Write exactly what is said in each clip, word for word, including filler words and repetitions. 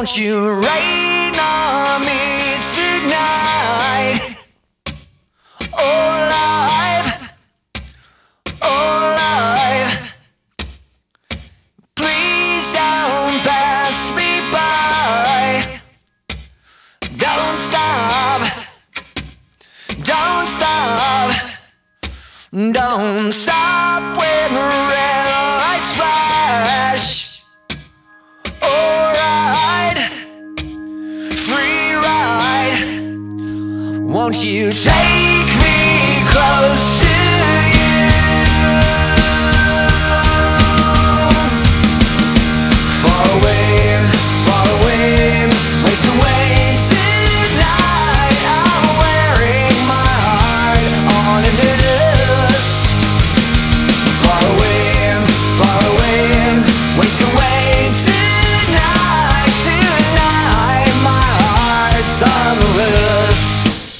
Won't you rain on me tonight? Oh, life, oh, life, please don't pass me by. Don't stop, don't stop, don't stop when the red lights flash. Won't you take me close to you? Far away, far away, waste away tonight. I'm wearing my heart on a noose. Far away, far away, waste away tonight. Tonight my heart's on the loose.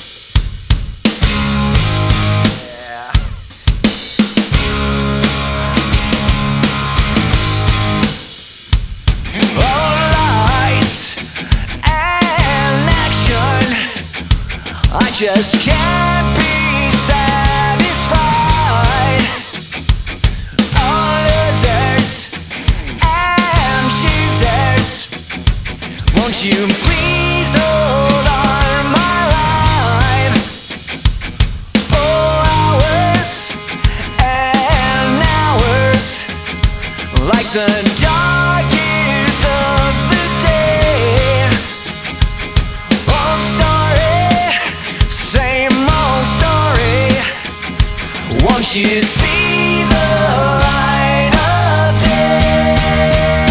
I just can't be satisfied. All losers and choosers, won't you please hold on my life? Oh, hours and hours, like the dark years of the day. Old story, same old story. Won't you see the light of day?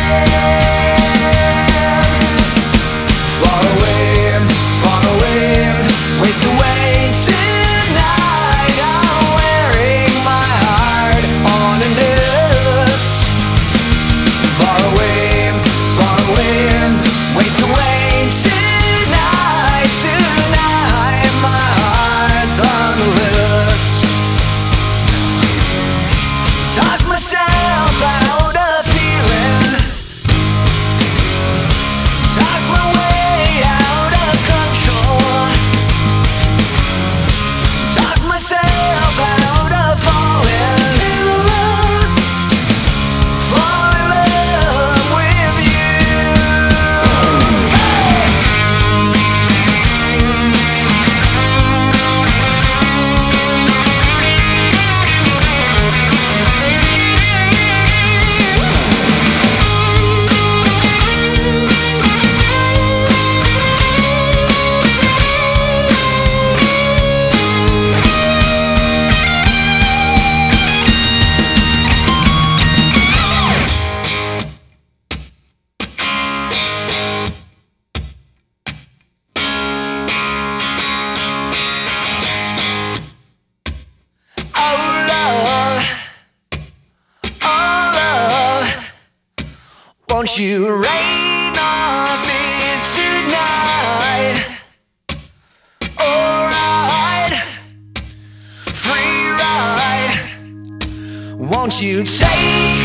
Far away, far away, waste away tonight. I'm wearing my heart on a noose. Far away, far away, waste away tonight. Tonight my heart's on the loose. Talk myself out of feeling, talk my way out of control, talk myself out of falling in love, fall in love with you. Oh, love, oh, love, won't you rain on me tonight? Alright, free ride. Won't you take